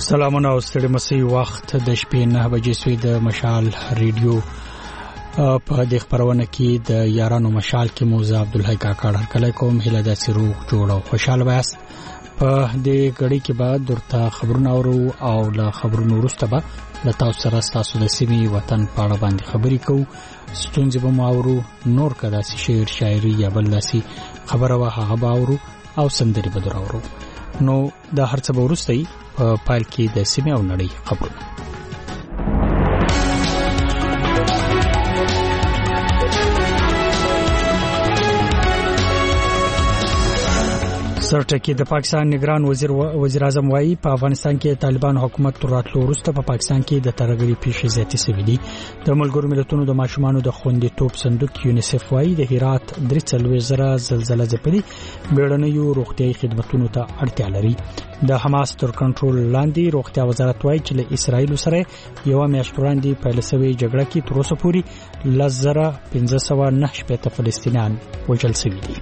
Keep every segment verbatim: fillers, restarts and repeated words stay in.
سلامونه او ستړي مسي وخت د شپې نه بجې سوی د مشال ریډیو په دې خبرونه کې د یارانو مشال کې موزه عبدالحی کاکړ هرکله کوم هله د سرو جوړ او خوشاله وایست په دې غړي کې بعد درته خبرونه اورو او له خبرونو وروسته به له تاسو سره تاسو د سیمې وطن په اړه باندې خبرې کوو ستونزې به ماورو نور کدا سي شعر شاعري یا بل لاسي خبره وه هغه به اورو او سندري به دراورو نو د هرڅه به وروسته په پایل کې د سیمې او نړۍ خبرونه سرټکی د پاکستان نگران وزیر وزیر اعظم وایي په افغانستان کې طالبان حکومت تر راتلو وروسته په پاکستان کې د ترهګرۍ پیښې زیاتې شوې دي د ملګرو ملتونو د ماشومانو د خوندیتوب صندوق یونیسف وایي د هرات درې څلوېښت زره زلزلې ځپلي بیړنیو روغتیايي خدماتو ته اړتیا لري د حماس تر کنټرول لاندې روغتیا وزارت وایي چې له اسرایل سره یو میاشت وړاندې پیل شوې جګړه کې تر اوسه پورې لزره پنځه سوه نه شپږ فلسطینیان وژل شوي دي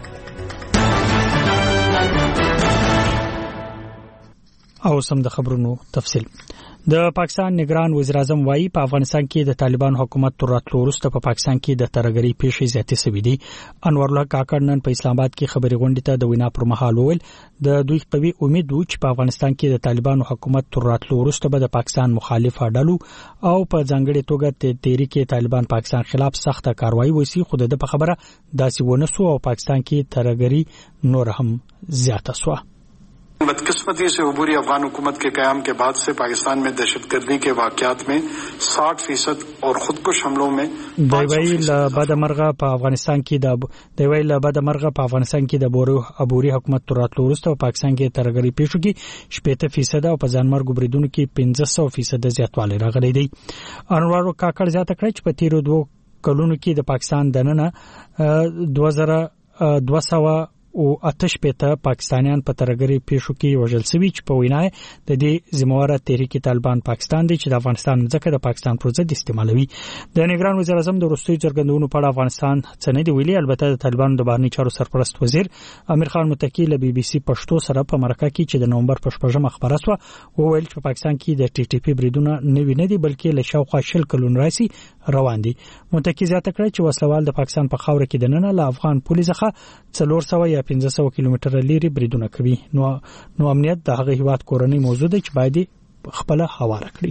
او سم د خبرونو تفصیل د پاکستان نگران وزیر اعظم وایي په افغانستان کې د طالبان حکومت تر راتلو وروسته په پاکستان کې د ترهګرۍ پیښې زیاتې شوې دي انور الله کاکړ نن په اسلام آباد کې خبري غونډې ته د وینا پر مهال وویل د دوی قوي امید و چې په افغانستان کې د طالبان حکومت تر راتلو وروسته به د پاکستان مخالف اډلو او په ځانګړي توګه د تحریک طالبان پاکستان خلاف سخته کاروایی وسی خو د په خبره داسې ونه سو او پاکستان کې ترهګرۍ نور هم زیاته شوه बदकिस्मती से उभरी अफगान हुकूमत के कयाम के बाद से पाकिस्तान में दहशतगर्दी के वाकयात में साठ फीसद और खुदकुश हमलों में دویل بدمرغه په افغانستان کې د دویل بدمرغه په افغانستان کې د بورو ابوري حکومت تر راتلو وروسته په پاکستان کې ترهګرۍ پیښو کې شپږ فیصد او په ځانمرګ بریدونکو کې پنځه سوه فیصد زیاتوالی راغلی دی انور کاکړ زیاته کړی چې په تیرو دوه کلونو کې د پاکستان دننه دوه زره دوه سوه او آتش پته پاکستانیان په ترهګرۍ پیښو کې وژل شوي چې په وینای د دې ذمہواره تحریک طالبان پاکستان دی چې د افغانستان ځکه د پاکستان پر ضد استعمالوي د نگران وزیر اعظم د وروستي جرګندونو په اړه افغانستان څه نه دی ویلي البته د طالبان د بهرنی چارو سرپرست وزیر امیر خان متکی له بي بي سي پښتو سره په مرکه کې چې د نومبر په شپږمه خبره شو وویل چې په پاکستان کې د ټي ټي پی بریدونه نه ویني دي بلکې له شاوخوا شل کلون راسي روان دي متکی زیاته کړی چې وسلوال د پاکستان په خاور کې د نن له افغان پولیس څخه څلور سوه یا پنځه سوه کیلومتر لري بریدونه کوي نو نو امنیت د هغه هیواد کورنۍ موضوع ده چې باید خپل حواله کړي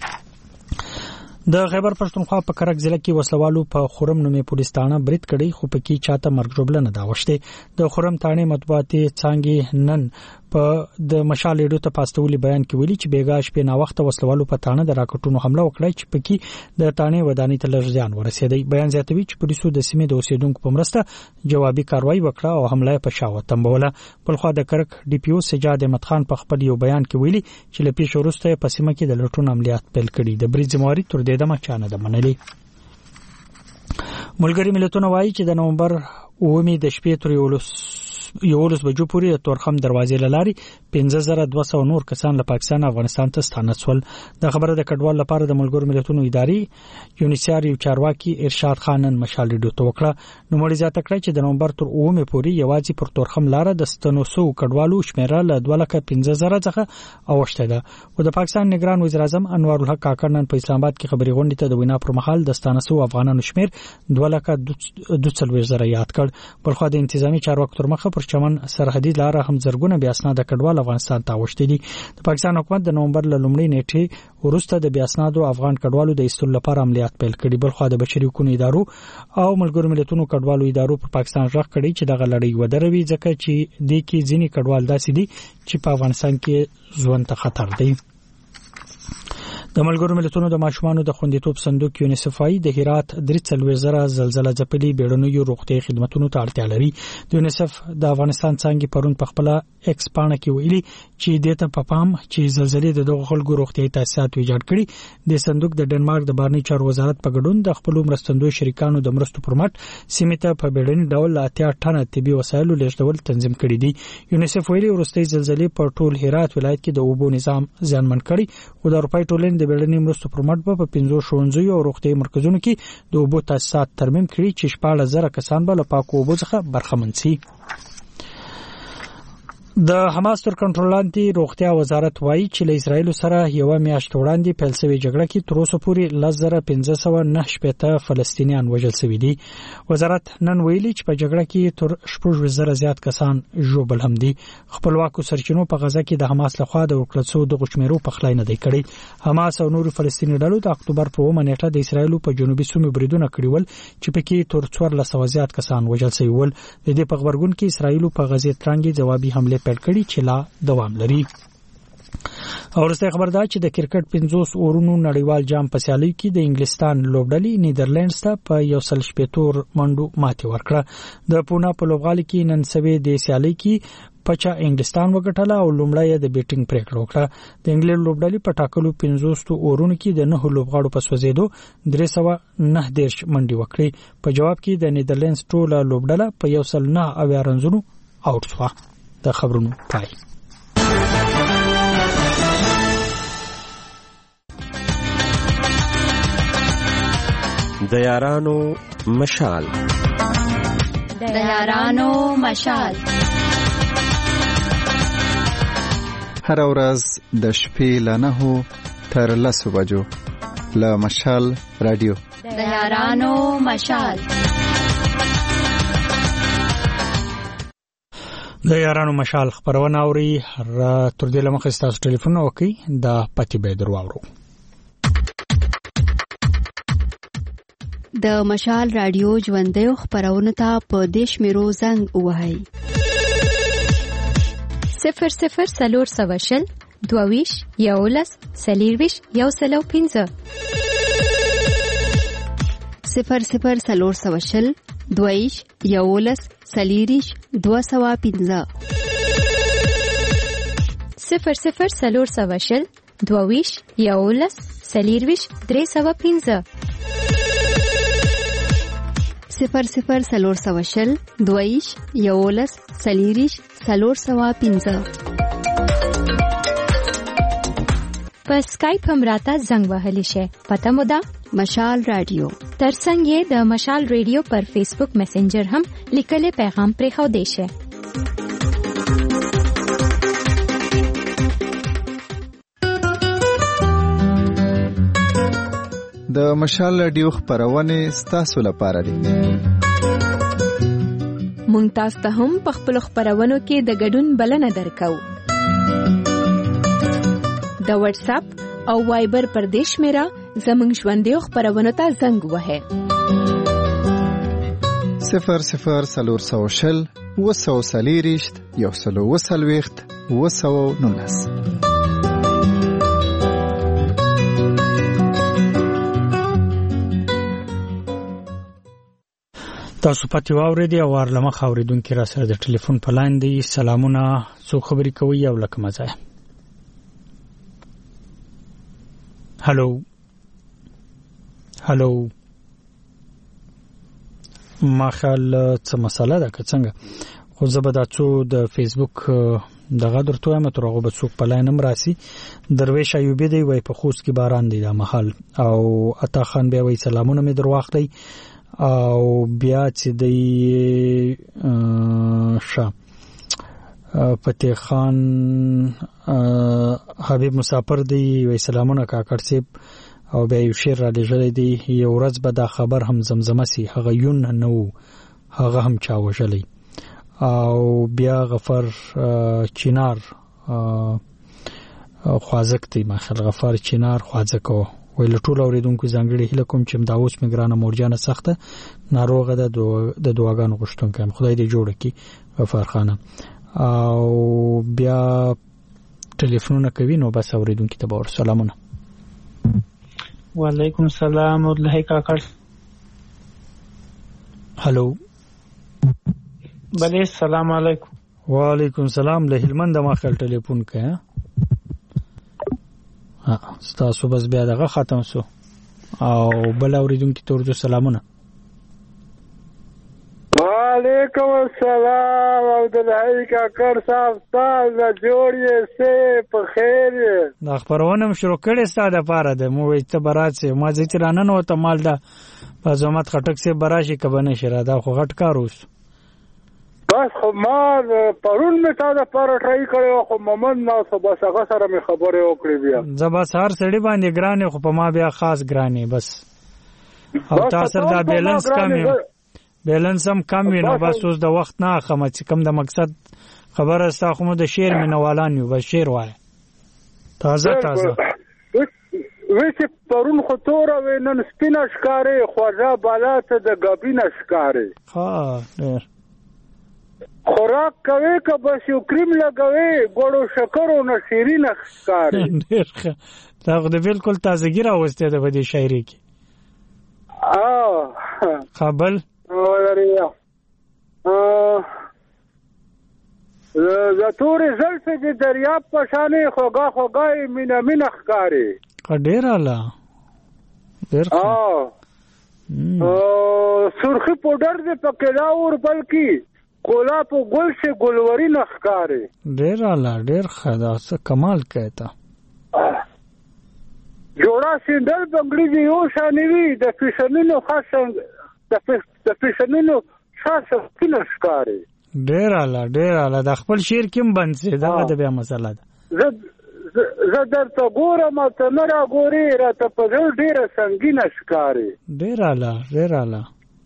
د خیبر پښتونخوا په کرک ضلع کې وسلوالو په خورم نومې پولیس تانه برید کړی خو په کې چاته مرګ جوړه نه دا وشته د خورم تانه مطبوعاتي څنګه نن په د مشال ریډیو ته پاستولي بیان کې ویلي چې بیګاش په نا وخت وسلوالو په تانه د راکټونو حمله وکړه چې پکې د تانه ودانۍ ته لږ ځان ورسېدی بیان زیاتوي چې پولیسو د سیمې د اوسیدونکو په مرسته جوابي کاروایی وکړه او حمله په شاوه تنبوله په خوا د کرک ډي پی او سجاد احمد خان په خپل یو بیان کې ویلي چې لپاره شروسته په سیمه کې د لټون عملیات پیل کړي د بریځ موري تر دې دمه چانه د منلي ملګری ملتونه وایي چې د نومبر اومې د شپې تر یولس بجو پورې د تورخم دروازې لاري پنځه زره دوه سوه نور کسان له پاکستان افغانستان ته ستانه شول د خبره د کډوال لپاره د ملګرو ملتونو اداري یونیسیار یو چارواکي ارشاد خانن مشال ریډیو ته وکړه نو مړي زیاته کړی چې د نومبر تر اومې پورې یوازې پر تورخم لار د ستنو سو کډوالو شمیره له دوه لکه پنځه زره څخه اوښته ده او د پاکستان نگران وزیر اعظم انور الحق کاکړ نن په اسلام آباد کې خبري غونډې ته د وینا پر مهال د ستانه سو افغانانو شمیر دوه لکه دوه څلوېښت زره یاد کړ په خو د انتظامی چارواکو تر مخه پر چمن سرحدي لار هم زرګونه بیا اسناد کډوال افغانستان ته وشتي دي د پاکستان حکومت د نومبر ل لومړۍ نیټه ورسته د بیا اسنادو افغان کډوالو د ایستلو لپاره عملیات پیل کړي بل خو د بشري حقوقو ادارو او ملګرو ملتونو کډوالو ادارو په پاکستان ځخ کړي چې دغه لړۍ ودروي ځکه چې د کې ځینی کډوال داسې دي چې په افغانستان کې ژوند ته خطر دی د ملګرو ملتونو د ماشومانو د خوندیتوب صندوق یونیسف وايي د هرات درې څلوېښت زره زلزلې ځپلي بیړنیو روغتیايي خدماتو ته اړتیا لري د یونیسف د افغانستان څنګه پرون په خپل ایکس پاڼه کې ویلي چې دته په پام چې زلزلې د دغه خلکو روغتیايي تاسیسات ایجاد کړي د صندوق د ډنمارک د بهرنی چارو وزارت په ګډون د خپل مرستندوی شریکانو د مرستو پرمټ سیمه ته په بیړني ډول اتیا ټنه طبي وسایل لیږدول تنظیم کړي دي یونیسف ویلي ورستۍ زلزلې په ټول هرات ولایت کې د اوبو نظام زیانمن کړي او د اروپای ټولنې د بیړني مرستو پرمټ په پنځو ښوونځیو او روغتیايي مرکزونو کې د اوبو تاسیسات ترمیم کړي چې شپږ زره کسان به له پاکو اوبو څخه برخمن شي د حماس تر کنټرول لاندې روغتیا وزارت وایي چې له اسرایل سره یو میاشت وړاندې پیل شوی جګړه کې تر اوسه پورې لزر پنځه سوه نه شپږ فلسطینیان وژل شوي دي. وزارت نن ویلي چې په جګړه کې تر شپږ زره زیات کسان ژوبل هم دي. خپلواکو سرچینو په غزا کې د حماس لخوا د ورکړل شوو د غشمېرو په خلای نه دی کړی. حماس او نور فلسطیني ډلو د اکتوبر په اومه نیټه د اسرایل په جنوبي سیمو بریدونه کړي ول چې پکې تر څوارلس سوه زیات کسان وژل شوي ول. د دې په خبرګون کې اسرایل په غزې ترانګي جوابي حمله پیل کړي چې لا دوام لري. او ورسته خبر ده چې د کرکټ پنځوس اورونو نړیوال جام په سیالي کې د انګلستان لوبډلې نیدرلینډز ته په یو سل شپږ منډو ماتې ورکړه. د پونا په لوبغالي کې نن سوي د سیالي کې پچا انګلستان وګټله او لومړی د بیټینګ پریکړه وکړه. د انګلند لوبډلې په ټاکلو پنځوس اورونو کې د نه لوبغاړو په سوځېدو درې سوه نه دیرش منډي وکړي. په جواب کې د نیدرلینډز ټوله لوبډله په یو سل نه اویا رنزونو آوټ شوه. د خبرونو پای. د یارانو مشال د یارانو مشال هر ورځ د شپې له نهو تر لسو بجو له مشال رادیو د یارانو مشال. د یارانو مشال خبرونه اوري. تر دې لمخه تاسو ټلیفون وکړئ د پتی به درواورو. د مشال رادیو ژوندۍ خبرونه ته په دیش میرو زنګ وهاي صفر صفر سلور سوشل دوویش یولس سلیرویش یو سلو پینزه صفر صفر سلور سوشل دوویش یولس سلیریش دو سوا پینزه صفر صفر سلور سوشل دوویش یولس سلیرویش درې سوا پینزه صفر صفر سلور سوشل دویش یولس سلیریش سلور سوا پینزه. په سکایپ هم راته زنګ وهلی شي. پته مو ده مشال رادیو. ترڅنګ یې د مشال رادیو پر فیسبوک میسنجر هم لیکلي پیغام پرې خو دی شي. د مشال رادیو خبرونه ستاسو لپاره دي. مونږ تاسو ته هم په خپل خبرونو کې د ګډون بلنه درکو. د واتس اپ او وایبر پر دیش میرا زمونږ ژوندۍ خبرونو ته زنګ وهه. صفر صفر سلور سوشل وسو سلیریشت یو سلو وسلويخت وسو نونس. تاسو پاتې واورې دی او ورلمه خاوریدونکو را سره د ټلیفون په لاین دی. سلامونه، څو خبرې کوي او لکه مزه. هالو هالو ما خل څه مسله ده که څنګه؟ خو زه به دا څو د فیسبوک دغه درته وایم تر هغه به څوک په لاین هم راسي. درویش ایوبی دی وای په خوست کې باران دی دا محل. او عطا خان بیا وای سلامونه می درواخلی او بیا چې دی شا فتح خان حبیب مسافر دی وی سلامونه کاکړ صاحب. او بیا یو شعر را لېږلی دی یو ورځ به دا خبر هم زمزمه سي هغه یون نه و هغه هم چا وژلی. او بیا غفر چینار خوازک دی ماخل غفر چینار خوازک و ویل ټول اوریدونکو ځانګړي هله کوم چې دا اوس میګرانه مورجانه سخته ناروغه ده د دواګانو غشتونکو خدای دې جوړ کړي غفار خان. او بیا ټلیفونونه کوي نو بس اوریدونکو ته باور سلامونه. وعلیکم السلام ورحمه کاکړ. هالو بله السلام علیکم. وعلیکم السلام. له هلمند ما خپل ټلیفون کوي. ها تاسو بس بیا دغه ختم سو او بل اوریدونکو ته ورته سلامونه. وعلیکم السلام عبدالحی کاکړ صاحب تاسو جوړی سه په خیر. دا خبرونه شروع کړې ستاسو لپاره ده مو وایته براتسه ما ځی ترانه نو ته مال ده په زحمت خټک سه براشي کبنه شره دا خو غټ کار اوس. بس خو ما پرون مې تا د پاره ټرای کړو خو مومن نو خو بس هغه سره مې خبرې وکړې بیا زه بس هر سړي باندې ګرانې خو په ما بیا خاص ګرانې بس او تاسو دا بیلنس کم بیلنس هم کم وي نو بس اوس د وخت نه اخم چې کم د مقصد خبره ستا خو مو د شعر مینوالان یو بس شعر وایه تازه تازه وی چې پرون خو توره وی نن سپینه ښکارې خوږه بالا ته د ګابینه ښکارې ها ډېر خوراک کوي که بس یو کریم لګوي ګوړو شکرو نه شیرینه ښکارې ډېر ښه دا خو د بالکل تازګي راوستې ده په دې شاعري کې خبل د تورې زلفې د دریاب په شانې خوږه خوږه مینه مینه ښکارې ډېر اعلی ډېر سرخی پوډر دې پکې راور بلکې کولا په ګل شي ګلوري نه ښکارې ډېر اعلی ډېر ښه دا څه کمال کوي ته جوړه سینډل بنګړي دې یو شانې وي د فیشنونو خاص د فیشنونو خاص سپینه ښکارې ډېر اعلی ډېر اعلی د خپل شعر کې هم بند سي دغه د بیا مسله ده زه درته ګورم او ته نه راګورې راته په زړه ډېره سنګینه ښکارې ډېر اعلی ډېر اعلی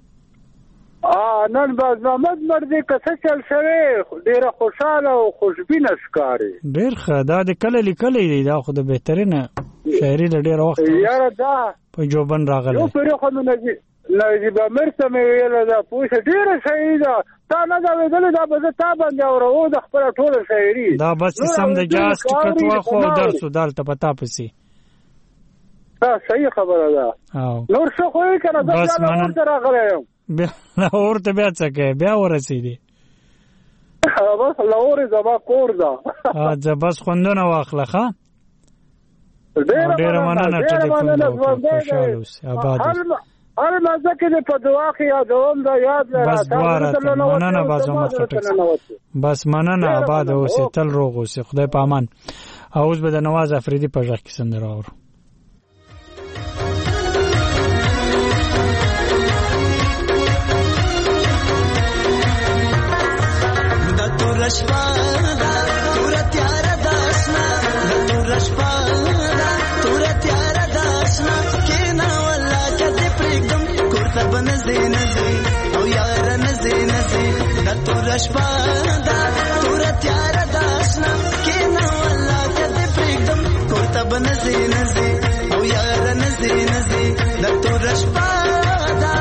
نن باز محمد مردي که څه چل شوی ډېره خوشحاله او خوشبینه ښکارې ډېر ښه دا د کله لیکلی دی دا خو د بهترینه شاعري له ډېره وخت یاره دا په جوبن راغلی یو پرې خو مې نجیب امیر ته مې ویله ده پوه شه ډېره شاعري ده تا نه دا ویدلې دا به زه تا باندې اورو د خپله ټوله شاعري دا بس سم د جاز ټکټ واخو او درسو دلته په تا پسې دا صحیح خبره ده نور څه خو یې که نه زه بیا لاهور ته راغلی یم بیا لاهور ته بیا څه کوې بیا ورسېدې بس لاهور یې زما کور ده زه بس خوندونه واخله ښه ډېره مننه ټلیفون خوشحاله اوسې آباد هر مزه کې دې په دعا کې یادوم دا یاد بس دعا راته مننه باز عمر خټک بس مننه آباد اوسې تل روغ اوسې خدای په امان اوس به د نواز افریدي په غږ کې سندره اورو دا تور شپه دا تور تیار داسنا دا تور شپه دا تور تیار داسنا کینا ولا کدی پرګم کوړه بنځي نځي او یار نځي نځي دا تور شپه دا تور تیار داسنا کینا ولا کدی پرګم کوړه بنځي نځي او یار نځي نځي دا تور شپه دا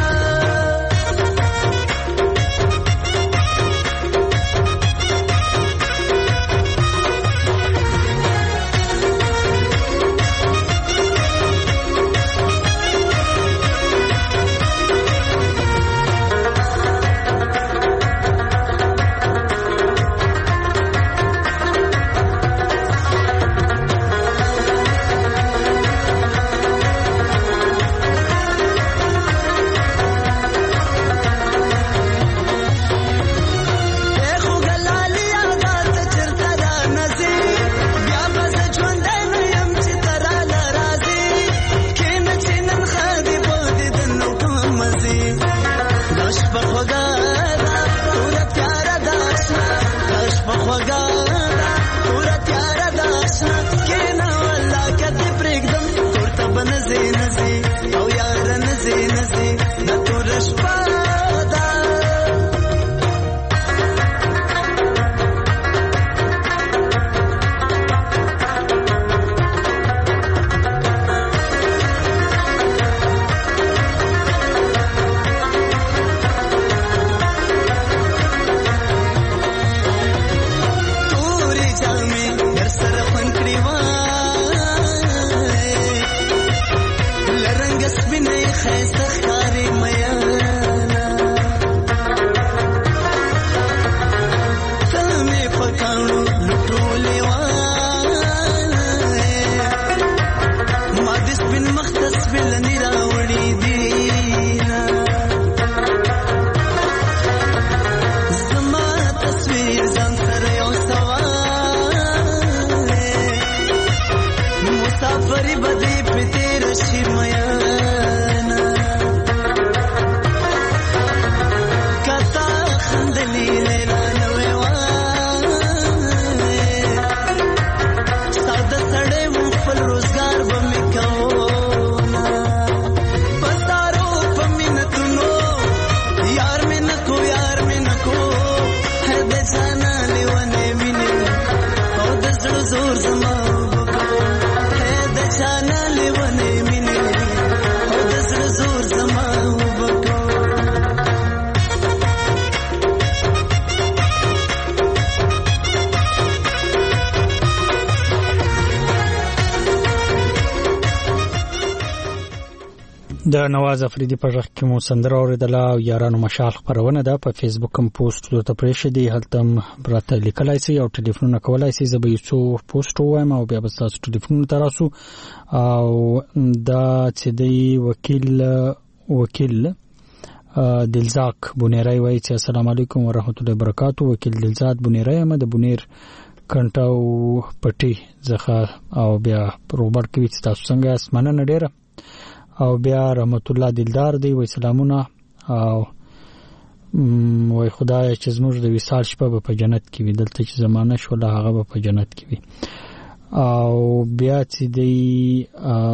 د نواز افریدي په ژغ کې مو سندره اوریدله او یارانو مشال خپرونه ده په فیسبوک هم پوسټ ورته پرېښی دی، هلته هم راته لیکلی سئ او ټلیفونونه کولی سئ. زه به یو څو پوسټ ووایم او بیا به ستاسو ټلیفونونو ته راسو. او دا چې دی وکیل وکیل دلزاق بونیری وایي چې السلام علیکم ورحمت الله وبرکاتو. وکیل دلزاد بونیری یم د بونیر کنټاو پټي څخه. او بیا روبرټ کوي چې تاسو څنګه یاست؟ مننه ډېره. او بیا رحمت الله دلدار دی وای سلامونه او وای خدای چې زموږ د وصال شپه به په جنت کې وي، دلته چې زمانه شوله هغه به په جنت کې وي. او بیا چې دی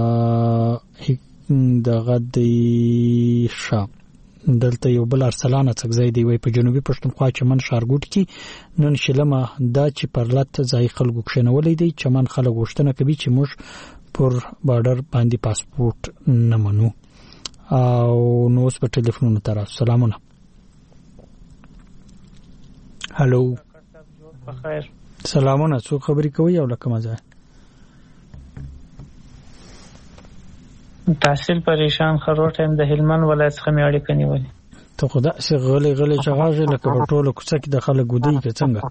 دغه دی ښه دلته یو بل ارسلانه څکځی دی وای په جنوبي پښتونخوا چمن ښارګوټ کې نن شلمه دا چې پرلت ځای خلکو کښېنولی دی. چمن خلک غوښتنه کوي چې موږ پر بارډر باندې پاسپورت نه منو. او نو اوس په ټلیفونونو ته راسو. سلامونه. هلو بخیر. سلامونه. څوک خبرې کوي او له کومه ځای؟ تحصیل پریشان خروټ هم د هلمند ولایت څخه مې اړیکه نیولې. ته خو داسې غلی غلی چغاږې لکه په ټوله کوڅه کې د خلک ودی که څنګه؟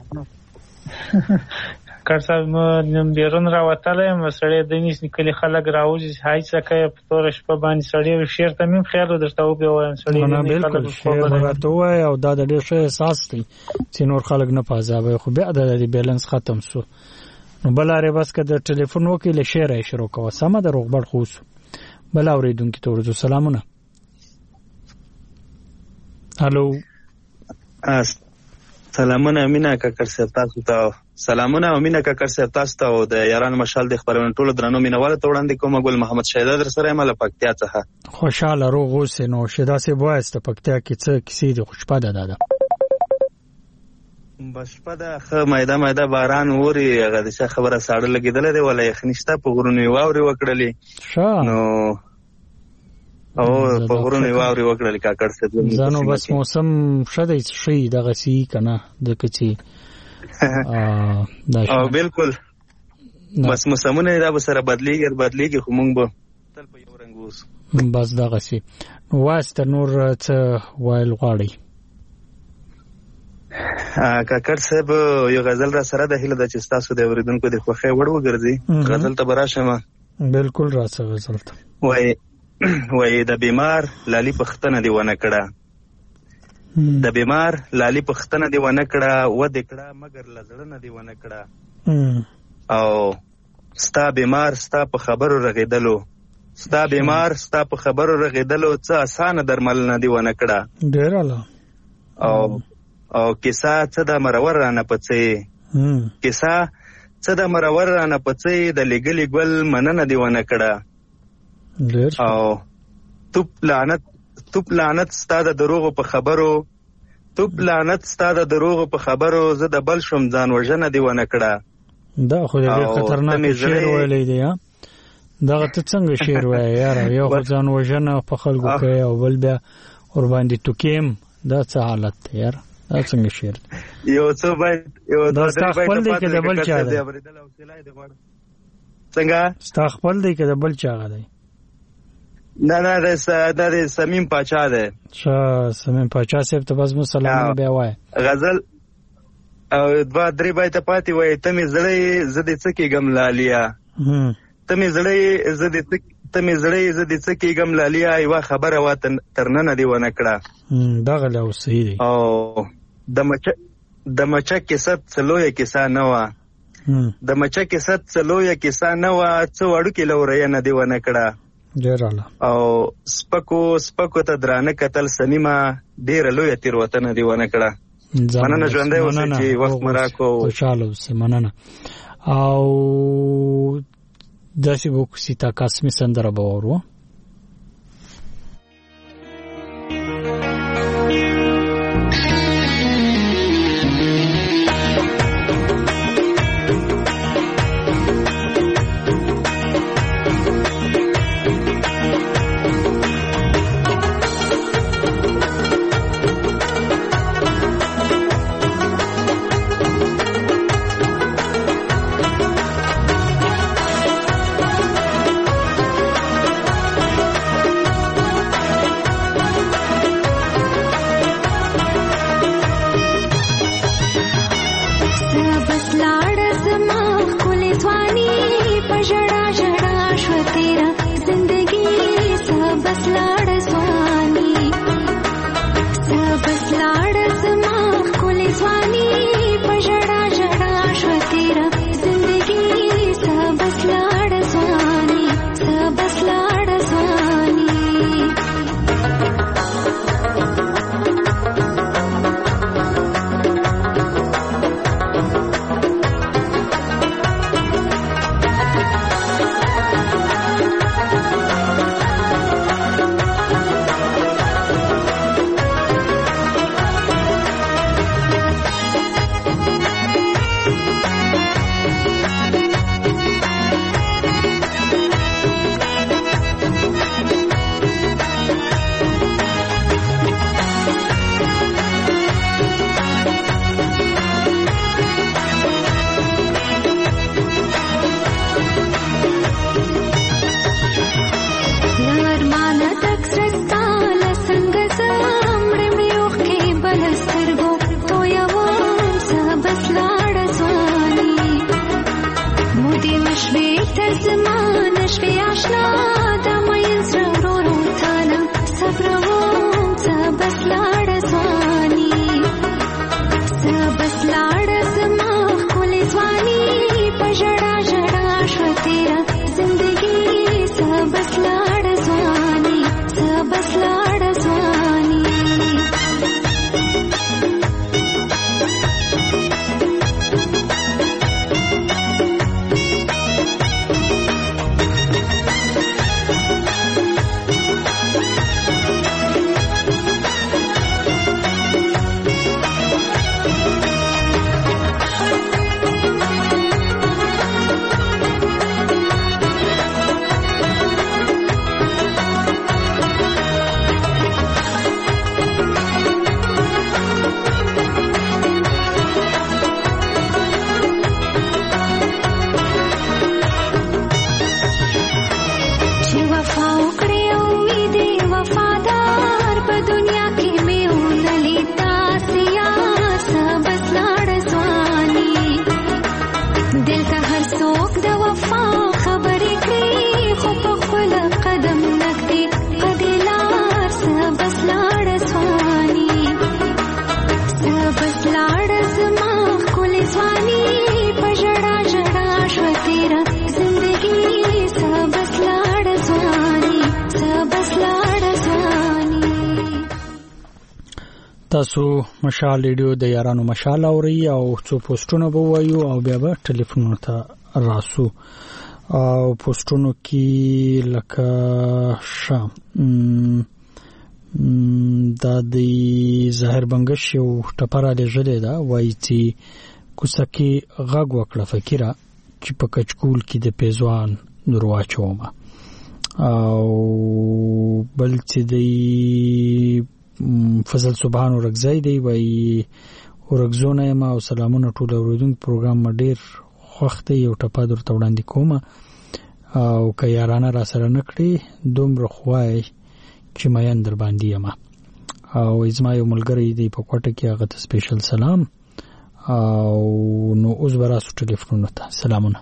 کار صاحب م بیرون راوتلی یم، سړی دنیس کلي خلک راوځي های څه کوي په توره شپه باندې سړی شعر ته مې خیال و درته وبیوایم. سړی نه بلکل شعر راته ووایه او دا د ډېر ښه احساس دی چې نور خلک نه په عذابوي. خو بیا د دې بیلنس ختم سو نو بل لارې بس که د ټلیفون وکړي له شعره یې شروع کوه. سمه ده روغبړ خو اوسو. بل اورېدونکي ته ورځو. سلامونه. هلو. سلامونه امینه کاکړ صاحب تاسو ته. سلامونه امینه کاکړ صاحب تاسو ته او د یارانو مشال د خپرونې ټولو درنو مینوالو ته وړاندې کوم. ګل محمد شهدا در سره یم له پکتیا څخه. خوشاله روغ اوسې. نو شهدا صاحب وایست پکتیا کې څه کیسې دي؟ خوشپه ده دا ده؟ بس شپه ده ښه میده میده باران اوري. هغه د څه خبره ساړه لګېدلی دی ولا یخني شته. په غرونو یې واورې وکړلې. نو او په غرونو یې واورې وکړلې کاکړ صاحب. زه نو بس موسم ښه دی ښه دغسې که نه ځکه چې او بالکل بس موسمونه دا به سره بدلیږي بدلیږي خو موږ به تل په یو رنګ اوسو. بس دغسې. نو وایسته نور څه ویل غواړئ؟ کاکړ صاحب یو غزل را سره د هیله ده چې ستاسو د اورېدونکو د خوښۍ وړ وګرځي. غزل ته به راشم. بالکل راشه غزل ته. وایي وایي د بیمار لالي پښتنه دې ونه کړه، د بیمار لالي پښتنه دې ونه کړه، ودې کړه مګر له زړه نه دې ونه کړه. او ستا بیمار ستا په خبرو رغېدلو، ستا بیمار ستا په خبرو رغېدلو څه اسانه درملنه دې ونه کړه. ډېر اعلی. او او کیسه څه د مرور رانه پڅې، کیسه څه د مرور رانه پڅې، د لګلې ګل مننه دې ونه کړه. او توپ لعنت توپ لعنت ستا د دروغو په خبرو، توپ لعنت ستا د دروغو په خبرو، زه د بل شوم ځان وژنه دې ونه کړه. دا خو ډېر خطرناک شعر ویلی دی. دغه ته څنګه شعر وایې یاره؟ یو خو ځان وژنه په خلکو کوي او بل بیا ورباندې ټوکیم. دا څه حالت دی یاره؟ دا څنګه شعر دی؟ یو څه باید یو دا ستا خپل دی که د بل چا دی؟ څنګه؟ ستا خپل دی که د بل چا هغه دی؟ نه نه دا د سمیم پاچا دی. ښه سمیم پاچا صاحب ته بس مو سلامونه بیا وایه. غزل او دوه درې بیته پاتې وایي. ته مې زړی زه دې څه کېږم لالیا، ته مې زړی زه دې ته مې زړی زه دې څه کېږم لالیا، یوه خبره وا تر ننه دې ونه کړه. دغه له صحیح دی. او د مچک کیسه څه لویه کیسه نه وه، د مچک کیسه څه لویه کیسه نه وه، څه وړوکې لورینه دې ونه کړه. ډېر اعلی. او سپکو سپکو ته درانه کتل سمیمه، ډېره لویه تېروتنه دې ونه کړه. مننه ژوندی اوسئ چې وخت مو راکړو. خوشحاله اوسئ. مننه. او داسې به وکړو چې تا کاسمي سندره به واورو. تاسو مشال ریډیو د یارانو مشال اوري او څو پوسټونه به وایو او بیا به ټلیفونونو ته راسو او پوسټونو کې لکه شام دا د ظاهر بنگش یو ټپره لږه ده وایي چې کوڅه کې غږ وکړه فکره چې په کچکول کې د پیزوان درواچومه او بل چې دی فضل سبحان ورغزای دی وای ورغزونه ما او سلامونه ټول اوریدونکو پروګرام ما ډیر خوښ دی یو ټپه درته وړاندې کوم او که یارانه را سره نکړي دومره خوای چې مېن در باندې یم او ازما یو ملګری دی په کوټه کې هغه ته سپیشل سلام او نو اوس براسو ټلیفون ته سلامونه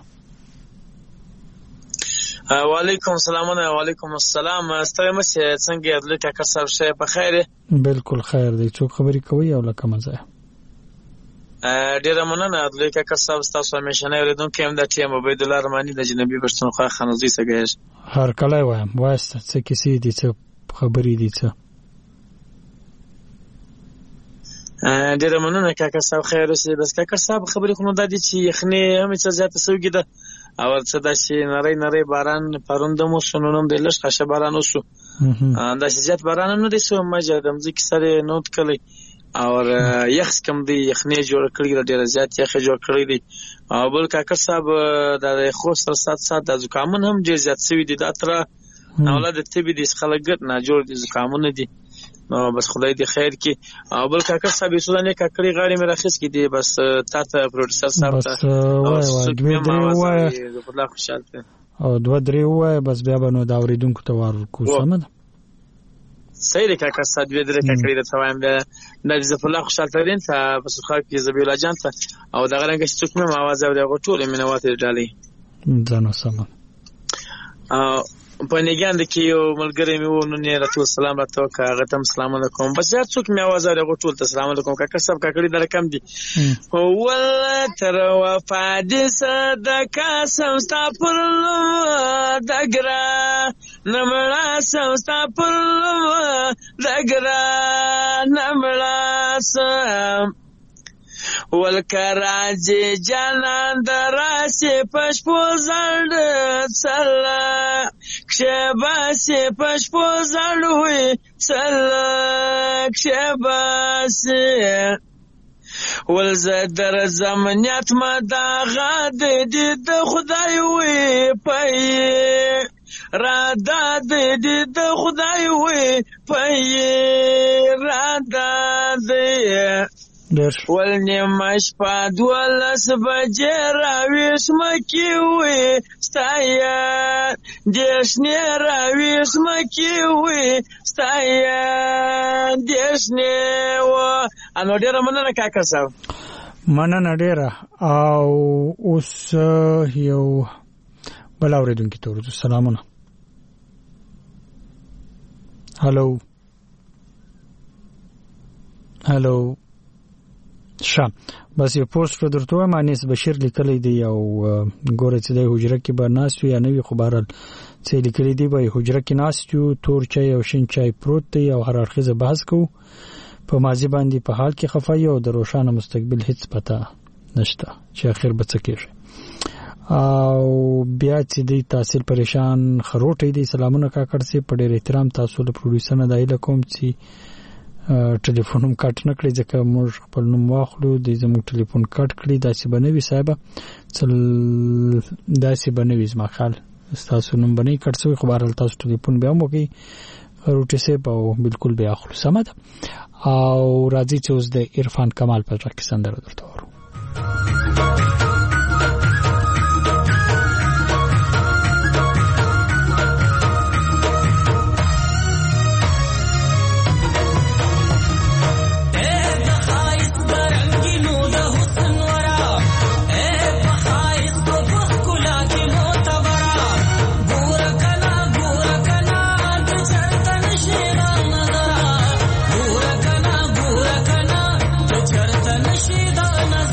وعلیکم السلام وعلیکم السلام ستاسو مشه څنګه یادل کا کار صاحب شه په خیره بالکل خیر دی څوک خبرې کوي او لکه مزه ډیر مننه یادل کا کار صاحب تاسو همیشه نه یریدونکو هم د ټیم عبید الله رحمانی د جنبی پښتونخوا خانوزي څخه هر کله وایم واسطه څه کیسې دي څه خبرې دي څه ډیر مننه کا کار صاحب خیر اوسې بس کا کار صاحب خبرې خو نه د دې چې یخنی هم څه زیاته سوګی ده او څه د شي نری نری باران پروندمو سنونم د لښ خشه باران وسو دا چې زیات باران نه دي سو مجه د مزي سره نوٹ کړي او یخس کم دی یخنی جوړ کړی ډیر زیات یخ جوړ کړی دی او بل کاکر صاحب د خو سره سات سات د زکامن هم ډیر زیات سوي دي د تر اولاد ته به د خلګت نه جوړ دي زکامونه دي نو بس خدای دې خیر کی او بل کاکر صاحب سودانه کاکړي غاړي مې راخص کی دي بس تا ته پروډوسر صاحب ته وای وای خدای خوشاله او دوه درې وای بس بیا به نو دا اوریدونکو ته ورکو سمد صحیح دی کاکر صاحب دې درې کاکړي ته وایم د نجز الله خوشاله دین ته بس خو کې زبیل اجان ته او دا غرنګ چې څوک مې आवाज او دا ټول مینوات ډالي ځنه سم او په نګاند کې یو ملګری مې وونه نه رسول سلام راته وکړه تم سلام علیکم بس یا څوک مې आवाज اوري ټول ته سلام علیکم کاکر صاحب کاکړي در کم دي هو تر وفا دې صدقه سمستا پر دګرا نمړا سمستا پر دګرا نمړا سم والکراج جانان دراسی پشپو زرد سلا کشباسی پشپو زرد ہوئی سلا کشباسی والزدر زمنیت مداغا دی د خدای وی پی رادا دی د خدای وی پی رادا دی ولنیمش پا دولس بجه راویش مکیوی ستایا دیشنی راویش مکیوی ستایا دیشنی و انو دیره مننه کاکر صاحب مننه دیره او اوس یو بل اوریدونکي ته ورته سلامونه هالو هالو شام بس یو پوسټ درته وایم انیس بشیر لیکلی دی او ګوره چې د حجره کې به ناست وي یا نه وي خو بهرحال څه لیکلی دی به حجره کې ناست یو تور چای او شین چای پروت دی او هر اړخیزه بحث کوو په ماضي باندې په حال کې خفه یو د روښانه مستقبل هیڅ پته نشته چې اخر به څه کېږي او بیا چې دی تحصیل پریشان خروټی دی سلامونه کاکړ سي په ډېر احترام تاسو له پروډوسر نه دایله کوم چې ټلیفونم کټ نکړي ځکه موږ خپل نوم واخلو د زموږ ټلیفون کټ کړي داسې بنوي صاحب څل داسې بنوي زما خیال تاسو نوم بنئ کټ سوی خو بهرحال تاسو ټلیفون بیا مو کوي روټي سه په بالکل بیا اخلو سمه او راځي چې اوس د عرفان کمال پر راکې سندره درته ورو She done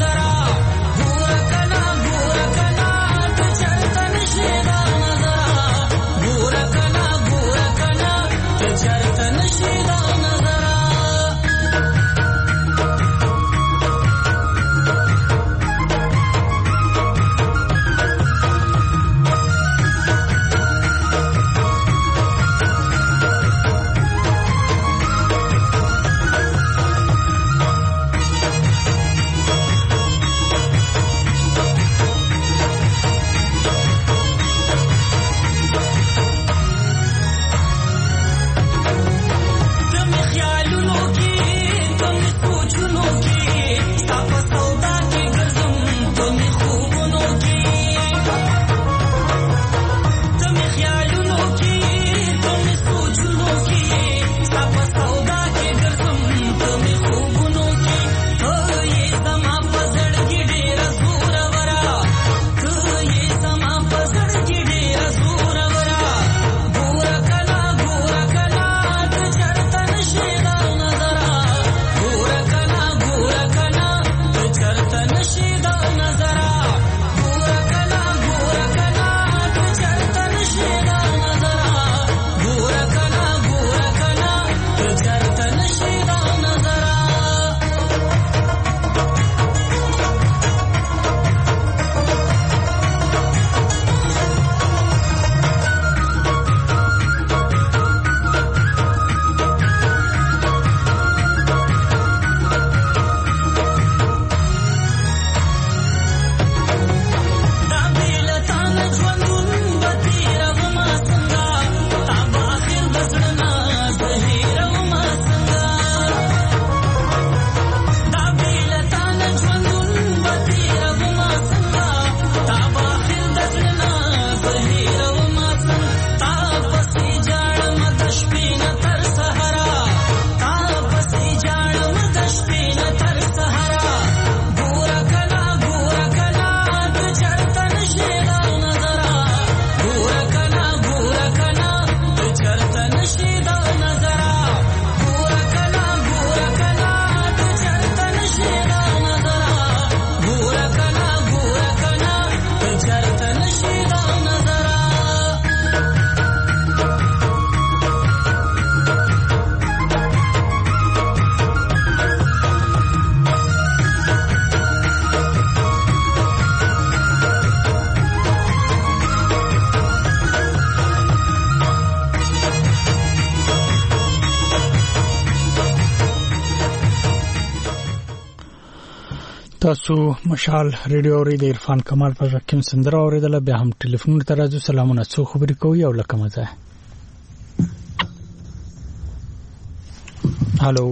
تاسو مشال ریډیو اوري د عرفان کمال په ځکه سندره اوریدله بیا هم ټلیفون ته راځو. سلامونه، څو خبرې کوي او لکه مزه. هالو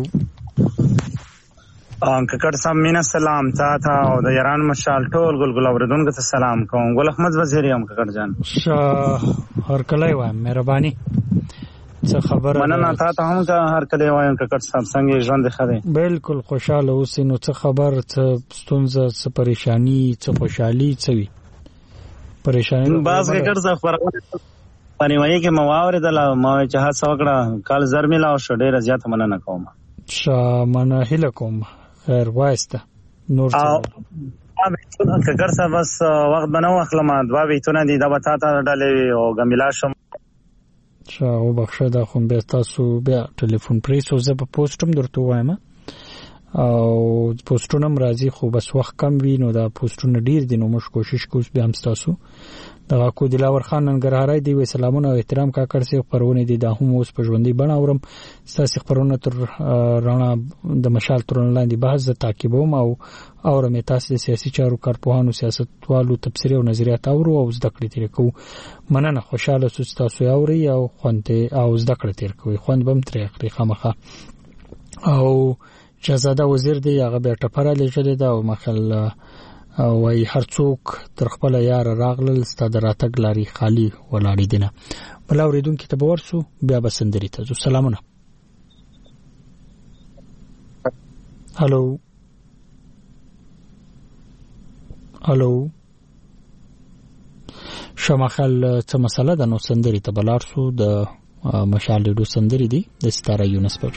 ککړ سم مینا سلام تا تا او د ایران مشال ټول ګلګل اوریدونکو ته سلام کوم. ګل احمد وزیری هم ککړ جان هر کله وایم مهرباني څه خبره مننه تا ته هم هر کله وایم ککړ سم څنګه ژوند خره بالکل خوشاله اوسې. نو څه خبر څه ستونزه څه پریشانی څه خوشحالي څه وي پریشانی باز ککړ څه خبره پنی وایي کې مواورې دل ما چې هڅه وکړه کال زر ملا او شو ډېر زیات مننه کوم. شا منه هله کوم خیر وایسته نور څه ککړ څه بس وخت بنو اخلم دوا ویتونه دي دا وتا ته ډلې او ګمیلا شم شا او بخښه دا خو به تاسو بیا ټلیفون پریسو زه په پوسټم درته وایم او پوسټونه مرضی خو بس وخت کم وی نو دا پوسټونه ډیر دي نو موږ کوشش کوو بیا هم تاسو دا کو دلاور خان ننګرهاري دی. سلامونه او احترام کاکړ سي خبرونه دي دا هم اوس په ژوندۍ بڼه اورم. تاسو خبرونه تر رانا د مشال ترونه لاندې بحث تعقیبوم او اورم تاسو د سیاسي چارو کارپوهانو سیاستوالو تبصره او نظریات اورو او زده کړې تیر کو. مننه خوشاله سوس تاسو اوري او خوانته او زده کړې تیر کوي خوند بم تر اخري خامخه. او شهزاده وزیر دی هغه به ټپره لېږل دا او مخل او وای هر څوک تر خپل یار راغلل ستاد راتګ لاري خالی ولاړې دینه. بل اوریدونکو ته ورسو بیا بسندري ته سلامونه. هالو هالو شمخل څه مسله ده نو سندري ته بلارسو د مشال ډو سندري دي د ستاره یونس په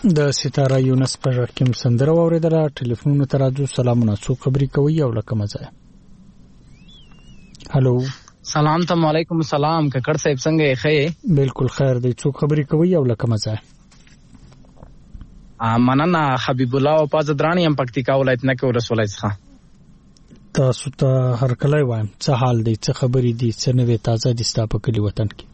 د ستاره یونس په ژړ کې مسندره واوریدله. ټلیفون ته راځو. سلامونه، څوک خبرې کوي او لکه مزه؟ هالو، سلام ته علیکم. سلام ککړ صاحب، څنګه یې؟ ښه؟ بالکل خیر دی. څوک خبرې کوي او لکه مزه؟ مننه، حبیب الله او پازدرانی هم پکتیکا ولایت نه کې ولسوالۍ څخه. تاسو ته هر کله وایم څه حال دی، څه خبرې دي، څه نوې تازه دي ستا په کلی وطن کې؟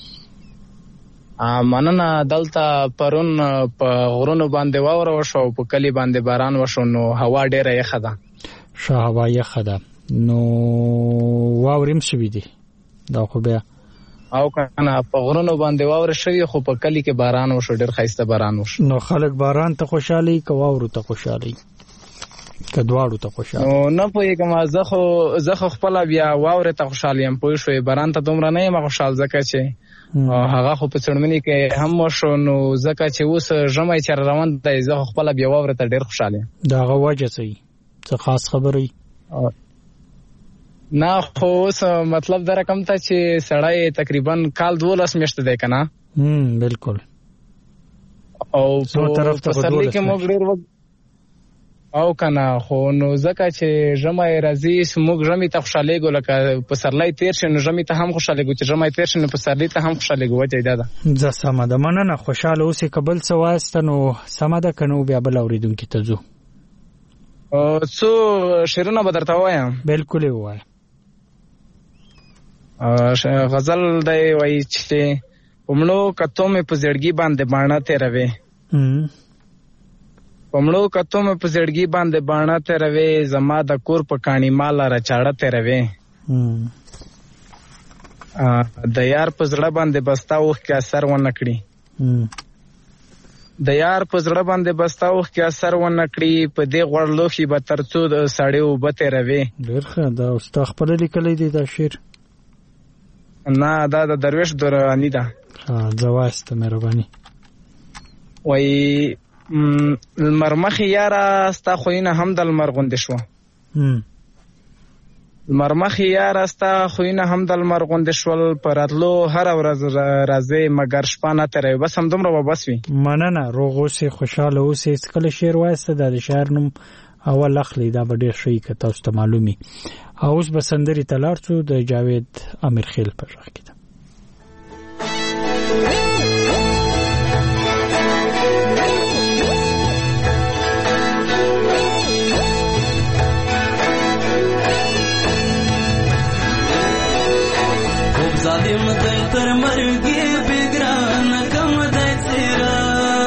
مننه، دلته پرون په غرونو باندې واوره وشو او په کلی باندې باران وشو، نو هوا ډیره یخه ده. ښه هوا یخه ده، نو واورې هم شوي دي دا خو بیا او کنه په غرونو باندې واوره شوي، خو په کلی کې باران وشو، ډیر ښایسته باران وشو. نو خلک باران ته خوشحالي که واورو ته خوشحالي که دواړو ته خوشحالي؟ نو نه پوهېږم، زه خو زه خو خپله بیا واورې ته خوشحال یم، پوه شوې. باران ته دومره نه یم خوشحال، ځکه چې هغه خو په څړمني کې هم وشو، نو ځکه چې اوس ژمی چې روان دی، زه خو خپله بیا واورې ته ډېر خوشحال یم. د هغه وجه څه څه خاص خبرې؟ نه خو اوس مطلب دا رقم ته چې سړی تقریبا کال دولس میاشتې دی که نه؟ بالکل. او په پسرلي کې موږ ډېر او کنه، خو نو ځکه چې ژمی راځي موږ ژمي ته خوشحالېږو، لکه پسرلی تېر شي نو ژمي ته هم خوشحالېږو، چې ژمی تېر شي نو پسرلي ته هم خوشحالېږو. وجه یې دا ده. زه سمه ده، مننه. خوشحاله اوسې. که بل څه وایسته نو سمه ده، که نه بیا بل اورېدونکي ته ځو. څو شعرونه به درته ووایم؟ بالکل یې ووایه. غزل دی وایي چې په مړو کتو مې په زړګي باندې باڼه تېروې، په مړو کتو مې په زړګي باندې باڼه تېروې، زما د کور په کاڼي ماله راچاړه تېروې، د یار په زړه باندې بستا اوښکې اثر ونه کړي، د یار په زړه باندې بستا اوښکې اثر ونه کړي، په دې غوړ لوښي به تر څو د سړې اوبه تېروې. ډېر ښه. دا ستا خپله لیکلی دی دا شعر؟ نه، دا د درویش درانی ده. ځه وایسته مهرباني. وایي لمر مخې یاره ستا خویونه هم د لمر غوندې شوه، لمر مخې یاره ستا خویونه هم د لمر غوندې شول، په راتلو هره ورځ راځې مګر شپه نه تېروې. بس همدومره به بس وي. مننه، روغ اوسې، خوشحاله اوسې. کله شعر وایسته دا د شاعر نوم اول اخلي، دا به ډېر ښه که تاسو ته معلومي. او اوس به سندرې ته لاړ شو. د جاوید امیرخیل په غږ کې ده. ظالم دی تر مرګي بګران کم دی څیرا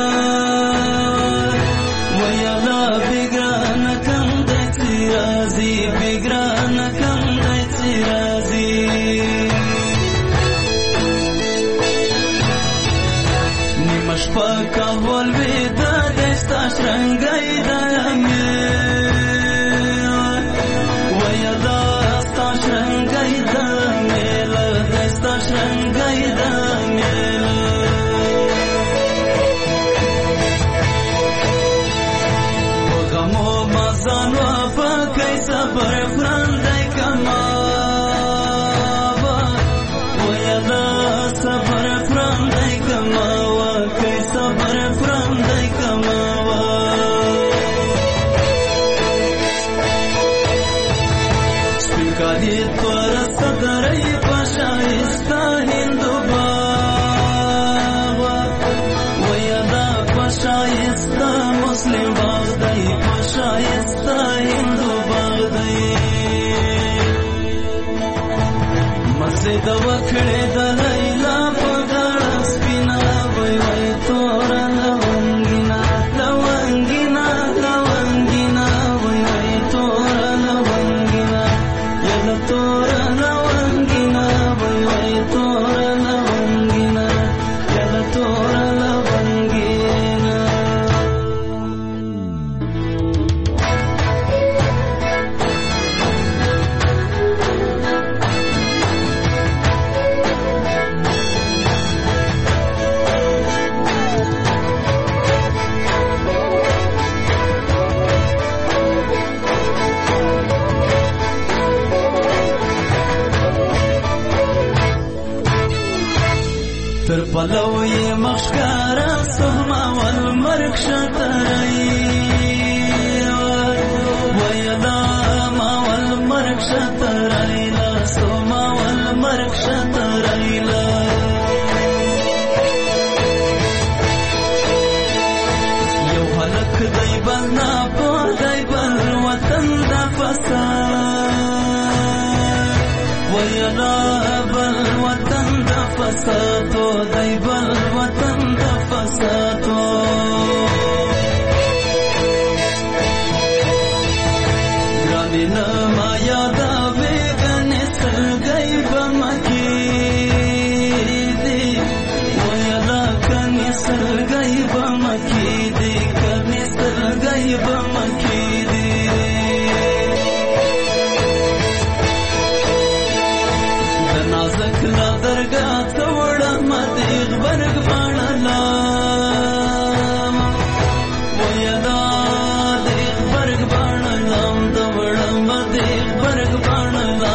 ویالا بګران کم دی څیرا زی بګران کم دی څیرا زی نیمش پاکا ول ودا دستا شرنګای دانګ ویالا ستا شرنګای دانګ شرنګای دانګل وګمو مزانو پکې صبر فرندای کما ویلا صبر فرندای کما وکې صبر فرندای کما سپکاهی تور صدرای پشایستا هندو باغ ویدا پشایستا مسلم باغ دی پشایستا هندو باغ دی مسجد وکړه د لیلا په غاړه سپینا وای وای تور لونګینا لونګینا لونګینا وای وای تور لونګینا یلا تور لونګینا وای وای تور لونګینا یلا تور لونګینا تر پلو یې مخکارا سما ول مرګ شترای ویلا ما ول مرګ شترای لا سما ول مرګ شترای لا یو هلک دی بل نه په دی بل وطن د فساد ویلا بل وطن د فسادو دی بل وطن د فسادو ګرانی نه ما یادا وګنې سلګي بمکی دی ویلا کني سلګي بمکی دی کني سلګي بمکی دی د نازک لا درګه توړه مته برګ باڼلا ویلا د برګ باڼلا دوړه مته برګ باڼلا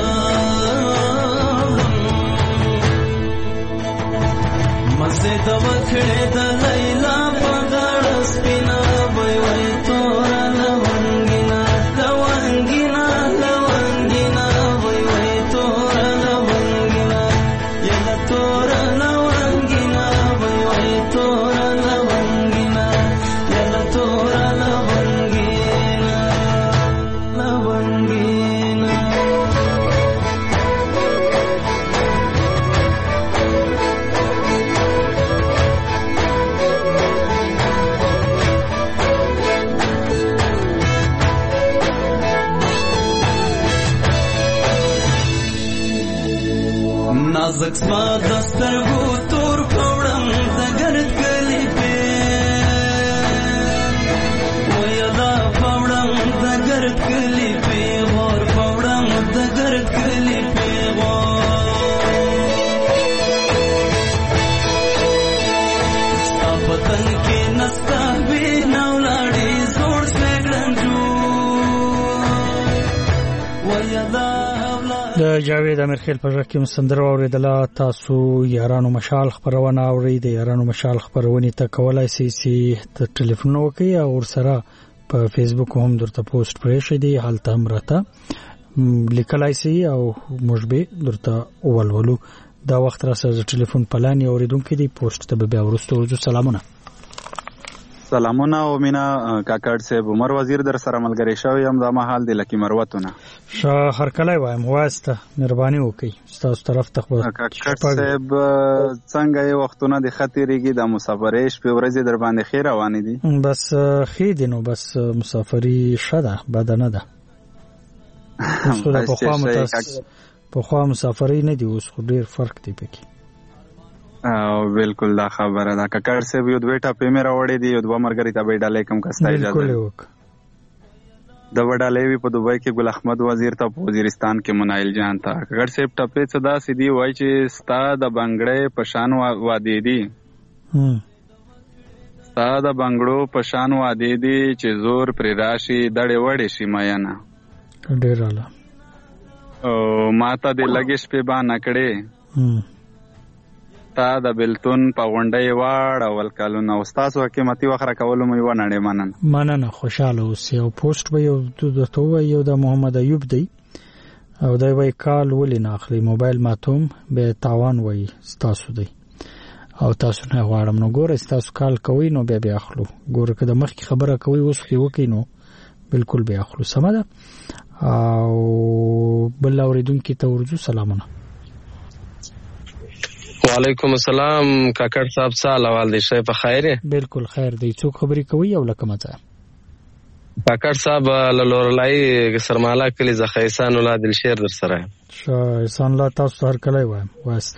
مزه د وکړې د لیلا په غړ سپینا وای وای تور لونګینا لونګینا لونګینا وای وای تور لونګینا یلا تور لونګینا وای وای تور لونګینا یلا تور لونګینا لونګینا نازک سما دسترګو تور پوړم د ګرد کلی په ویلا پوړم د ګرد کلی په ور پوړم د ګرد کلی په پتن کې نستا وی نو لاړې زوړ سګړنجو ویلا د جاوید امرخیل په ځکه مستندر اوریدله تاسو یارانو مشال خبرونه اوري د یارانو مشال خبرونه ته کولای شئ چې د ټلیفون وکي او سره په فیسبوک هم درته پوسټ پرې شي دی حالت هم راته لیکلای شئ او موږ به درته ولولو دا وخت را سره د ټلیفون پلان اوریدونکو دی پوسټ ته به ورسته ورځو سلامونه سلامونه او مینا کاکړ صاحب عمر وزیر در سره ملګری شوی هم دا مهال دی لکه مروتونه شاه هر کله وایم واسطه مهرباني وکي تاسو طرف ته خبر کاکړ صاحب څنګه یو وختونه د خطرېږي د مسافرې شپې ورځې در باندې خیر روانې دي بس خې دي نو بس مسافرې شده بدنه ده څه د په خوا متاس په خوا مسافرې نه دي اوس خو ډیر فرق دی پکې او بالکل دا خبره ده کاکړ صاحب یو دوه ټاپې مې راوړې دي یو دوه مرګري ته به ډالې کم کستا اجازه بالکل وک د وډالې وی په دوبۍ کې ګل احمد وزیر ته په وزیرستان کې منایل جان ته کاکړ صاحب ټاپې څه دا سیدی وای چې ستا د بنگړې په شان وادي دي هم ستا د بنگړو په شان وادي دي چې زور پر راشي دړې وړې شي میانا ډیر اعلی او ماته د لګش په با نکړې هم تا د بلتون په غونډې واړ اول کالونه استاد حکومتي وخره کولو مې ونړې منن مننه خوشاله اوس یو پوسټ به یو د توه یو د محمد ایوب دی او دای وای کال ولې نه اخلي موبایل ماتوم به تاوان وای تاسو دی او تاسو نه غواړم نو ګوره تاسو کال کوي نو به به اخلو ګوره که د مخ کی خبره کوي اوس خو وکي نو بالکل به اخلو سم ده او بل اوریدونکو ته ورجو سلامونه وعلیکم السلام کاکړ صاحب سال احوال دی شای په خیره بالکل خیر دی څوک خبري کوي او لکه مزه کاکړ صاحب لورلای سرمالا کلی زخه احسان الله دل شیر در سره شاه احسان الله تاسو هر کله وایم واسط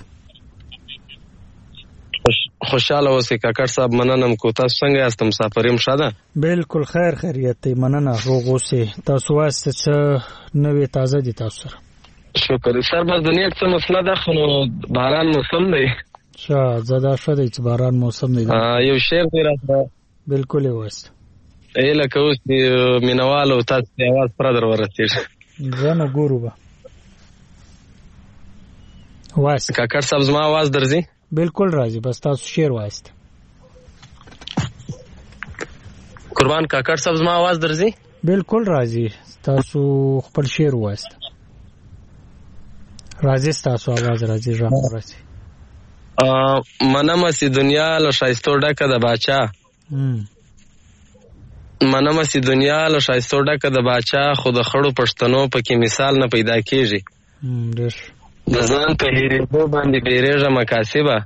خوشاله اوسئ کاکړ صاحب مننم کو تاسو څنګه یاست مسافریم شاده بالکل خیر خیریت دی مننه روغ اوسئ تاسو واسط څه نوې تازه دي تاسو سره شکر سر بس دنیا څه مسله ده خو باران موسم دی شاه زدا شوه چې باران موسم دی یو شعر دی راته بالکل واسط ایله کوس مینوالو تاسو आवाज پر در ورسېږي ځنه ګورو به وایست کاکړ صاحب زما आवाज درځي؟ بالکل راځي، بس تاسو شعر وایست. قربان کاکړ صاحب زما आवाज درځي؟ بالکل راځي، تاسو خپل شعر وایست. راځي تاسو आवाज راځي راځي. ا منم سي دنیا له شایستو ډکه د باچا منم سي دنیا له شایستو ډکه د باچا، خو د خړو پښتنو پکې مثال نه پیدا کیږي. د ځان په هېرېدو باندې بیریږه مکاسبه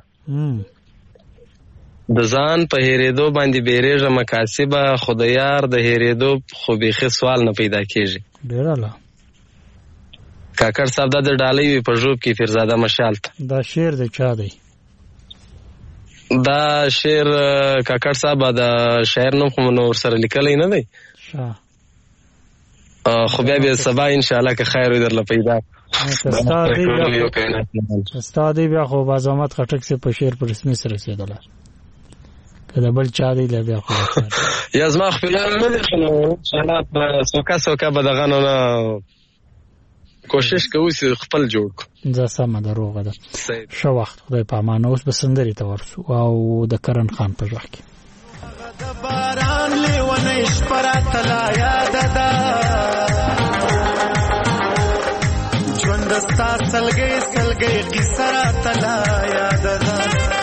د ځان په هېرېدو باندې بیریږه مکاسبه، خو د یار د هېرېدو خو بیخي سوال نه پیدا کیږي. ډېر اعلی. کاکړ صاحب دا د ډالۍ وي په ژوب کې فرزاده مشال ته. دا شعر د چا دی؟ دا شعر کاکړ صاحب د شاعر نوم خو نور سره لیکلی نه دی، خو بیا بیا سبا ان شاء الله که خیر وي درله پیدا. ستا دی بیا خو بازامت خټک سے په شعر په رسمي سره رسېدله، که د بل چا دی بیا خو یا زما خپلان نه دی، خو انشاءالله په سوکه سوکه به دغه نه نه کوشش کوو چې خپل جوړ کړو. زه سمه ده، روغه ده. ښه وخت، خدای په امانه. اوس به سندرې ته ورسو او د کرن خان په غږ کې. د باران لیونۍ شپه راته لا یاده ده، ژوند ستا سلګۍ سلګۍ قیصه راته لا یاده ده،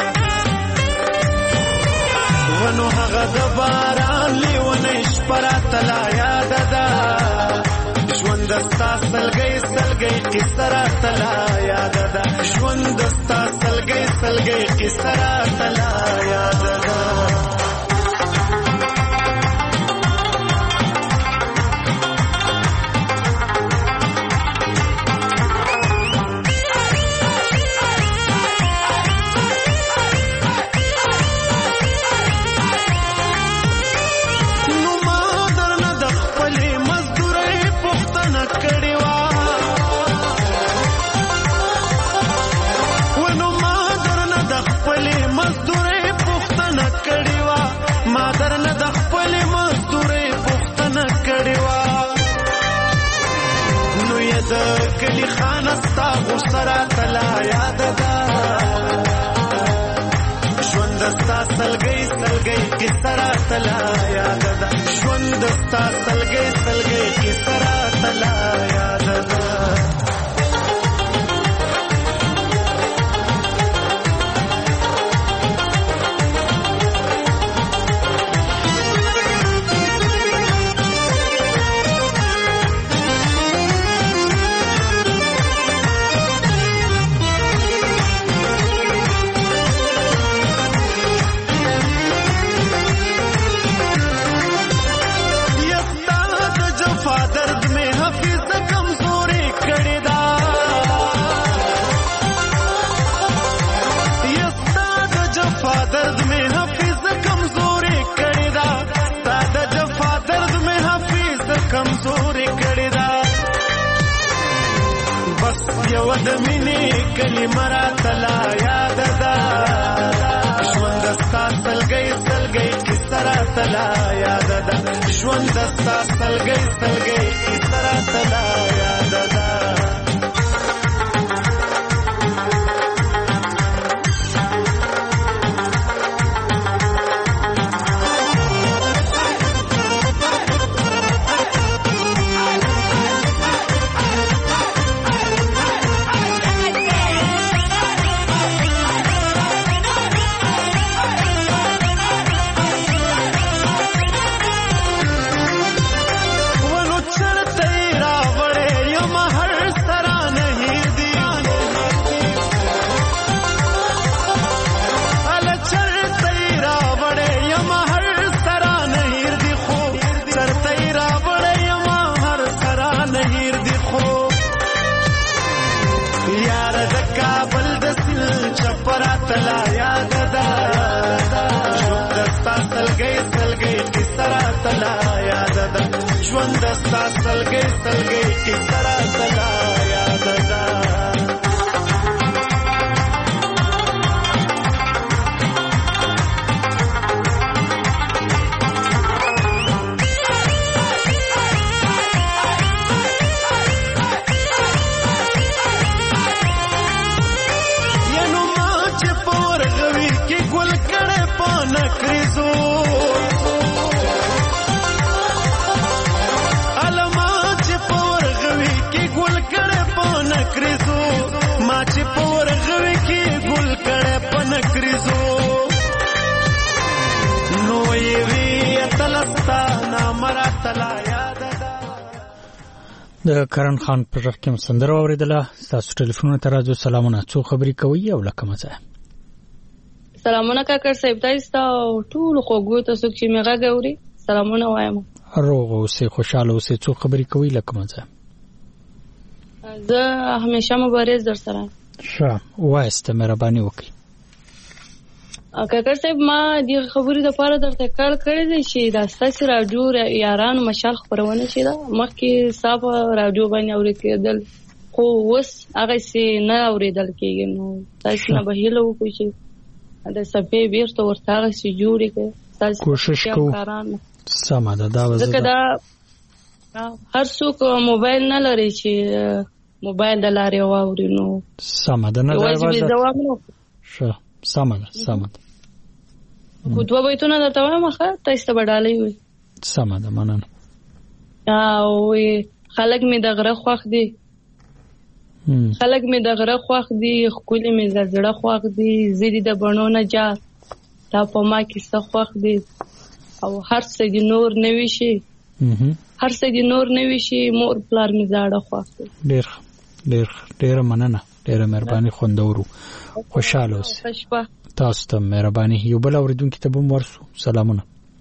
ونو هغه د باران لیونۍ شپه راته لا یاده ده، ژوند ستا سلګۍ سلګۍ قیصه راته لا یاده ده، ژوند ستا سلګۍ سلګۍ قیصه راته لا یاده ده. کلی خانستا غسرا تلا یاد ده، ژوند ستا سلګۍ سلګۍ کسرا تلا یاد ده، ژوند ستا سلګۍ سلګۍ کسرا تلا یاد ده. یو د مینې کلمه راته لا یاد ده، ژوند ستا سلګۍ سلګۍ کیسه راته لا یاد ده، ژوند ستا سلګۍ سلګۍ کیسه راته لا یاد ده. تلا یاد ده، ژوند ستا سلګۍ سلګۍ کیسه راته لا یاد ده، ژوند ستا سلګۍ سلګۍ کیسه راته لا یاد ده. نکریزو علما چې پور غوي کې ګل کړه په نکریزو ما چې پور غوي کې ګل کړه په نکریزو نو یې وی تلستا نا مرا تلا یاد د کرن خان پر رقم سندره اوریدله. تاسو ټلیفون ته راځو. سلامونه، څو خبرې کوي او لکه مزه. سلامونه کاکر صاحب، تاسو ټول خوګو تاسو چې میغه غوري سلامونه وایم. روغ اوسې، خوشاله اوسې، څو خبرې کوي لکه مزه. زه همیشه مبارز در سره. ښه وایسته، مهرباني وکړئ. کاکر صاحب ما د خبرې لپاره درته کار کړی دی چې د ستاسو راډیو یارانو مشال خبرونه شي دا مخکې صاحب راډیو باندې اورېدل کېدل خو اوس هغه سي نه اورېدل کېږي. نو تاسو نه به هیله وکړئ چې د صفې بیرته ورته هغه سي جوړې کړئ. تاسو کوشش کوو. سمه ده. دا وزه ځکه دا هر څوک موبایل نه لري چې موبایل د لارې واوري. نو سمه ده. نه دا وزه ښه سمه ده. سمه ده. خو دوه بیتونه درته وایم ښه تاسو ته به ډالۍ وي. سمه ده، مننه. او خلک مې د غره خوښ دي، خلک مې د غره خوښ دي، ښکلي مې د زړه خوښ دي، زه دي د بڼو نه جار تا په ما کیسه خوښ دي او هر څه دي نور نه وي شي، هر څه دي نور نه وي شي، مور پلار مې زاړه خوښ دي. ډېر ډېر ډېره مننه، ډېره مهرباني، خوندورو، خوشاله اوسئ. تاسو ته مهرباني. یو بل اوریدونکي ته بم ورسو. سلامونه.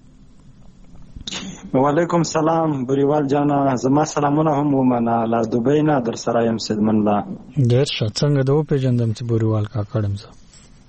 وعلیکم سلام بریوال جانا، زما سلامونه هم ومنه. لا دوبۍ نه در سره یم سیدمن الله. ډېر ښه. څنګه د وپېژندم چې بریوال کاکړ یم زه؟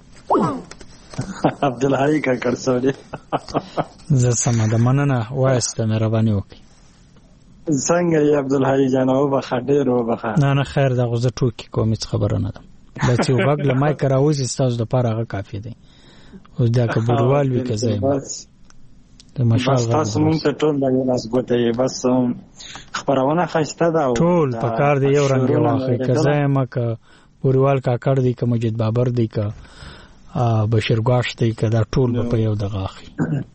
عبدالحی کاکړ سوري. زه سمه ده، مننه. وایسته، مهرباني وکړئ. څنګه یې عبدالحی جانا؟ وبخه، ډېر وبخه. نه نه خیر ده، خو زه ټوکې کوم، هېڅ خبره نه ده. بس یو غږ له مایکه راوځي ستاسو دپاره هغه کافي دی. اوس دا که بوډوال وي که زه یم د مشال غږ تاسو مونږ ته ټول د یو لاس ګوته یې. بس خپرونه ښایسته ده، ټول په کار دی یو رنګ یې واخلئ. که زه یم که بوډوال کاکړ دی که مجید بابر دی که بشیر ګواښ دی که دا ټول به په یو دغه اخلي.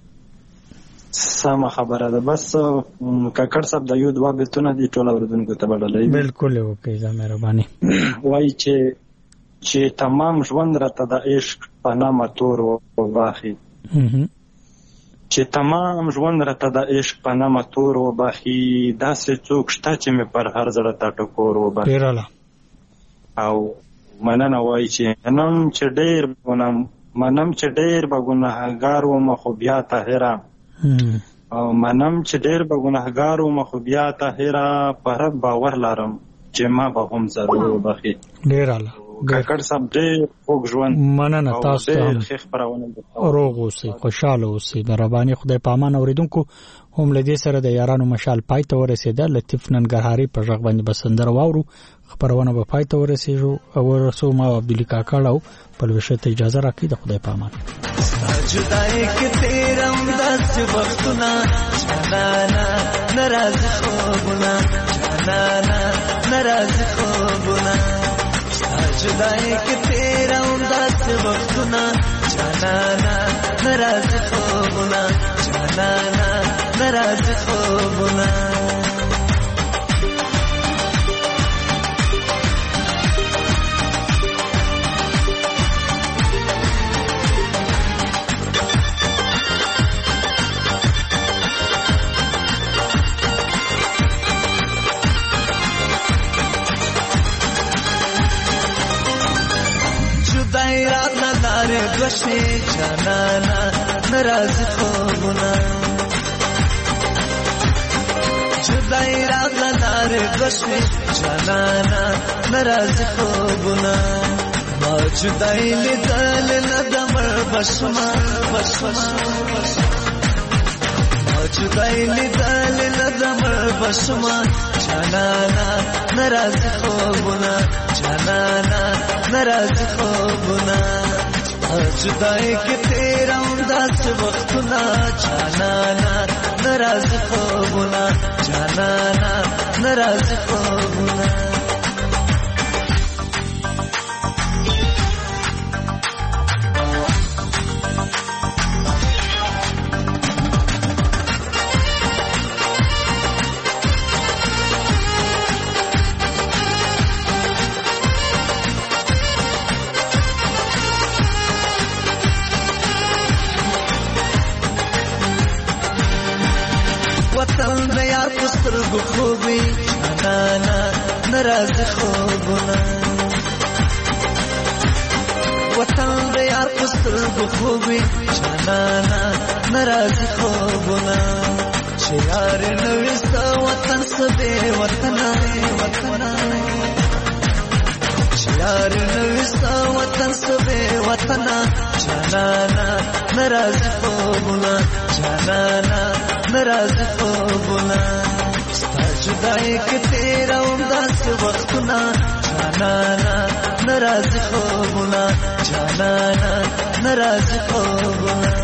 سمه خبره ده. بس کاکړ صاحب د یو دوه بیتونه دي ټول اورېدونکو ته به ډالۍ وي. بلکل یې وکړئ، دا مهرباني. وایي چې چې تمام ژوند راته د عشق په نامه تور وباخي، چې تمام ژوند راته د عشق په نامه تور وباخي، داسې څوک شته چې مې پر هر زړه ته ټکور وباخي. او مننه. وایي چې منم چې ډېر منم چې ډېر به ګناهګار وم خو بیا طاهره، او منم چې ډېر به ګناهګار وم خو بیا طاهره، په رب باور لرم چې ما به هم ضرور وبخي. ډېر اعلی کاکړ صاحب، ډېر خوږ ژوند. مننه. تاسو ته هم روغ اوسئ، خوشحاله اوسئ، مهرباني. خدای په امان. اوریدونکو هم له دې سره د یارانو مشال پای ته ورسېده. لطیف ننګرهاري په غږ باندې به سندره واورو. خبرونه به پای ته ورسېږو او ورسو ما عبدالي کاکړ او پلوشه ته اجازه راکړئ. د خدای په امان. جدای کې تیرم داس وختونه جانانا ناراض خوبونه جانانا ناراض خوبونه جدای کې تیرم داس وختونه جانانا ناراض خوبونه جانانا ناراض خوبونه دوشی جانانا ناراض خوبونه جدای راغ لاره دوشی جانانا ناراض خوبونه ما جدای لیدل ندمر بشما بشما ما جدای لیدل ندمر بشما جانانا ناراض خوبونه جانانا ناراض خوبونه جدای کې تیرم داس وختونه جانانا ناراض خوبونه جانانا ناراض خوبونه سترګو خوبي جانانا ناراضي خوبونه وطن د یار په سترګو خوبي جانانا ناراضي خوبونه چې یار نوې ستا وطن سبه وطن وطن چې یار نوې ستا وطن سبه وطن جانانا ناراضي خوبونه جانانا ناراضي خوبونه ستا جدای کې تیرا ومداس وختونه جانانا ناراضي خوبونه جانانا ناراضي خوبونه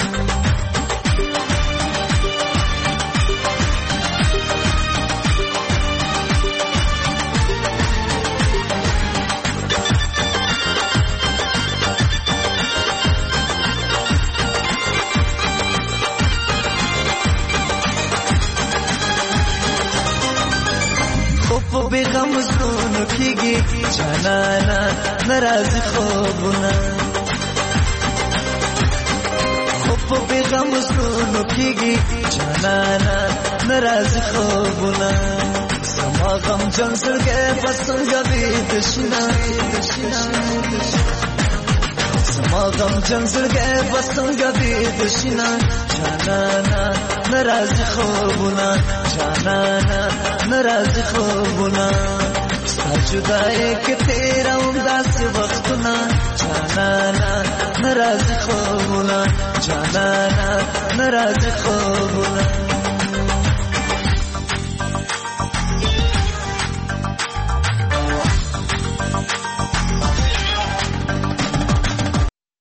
بیغم زونو کیږي جانانا ناراضي خوبونه خو بیغم زونو کیږي جانانا ناراضي خوبونه سما غم جن سرګه پسنګ به دشنا سما غم جن سرګه پسنګ به دشنا جانانا ناراضي خوبونه جانانا ناراضي خوبونه ستا جدای کې تیرا ومداس وختونه جانانا ناراضي خوبونه جانانا ناراضي خوبونه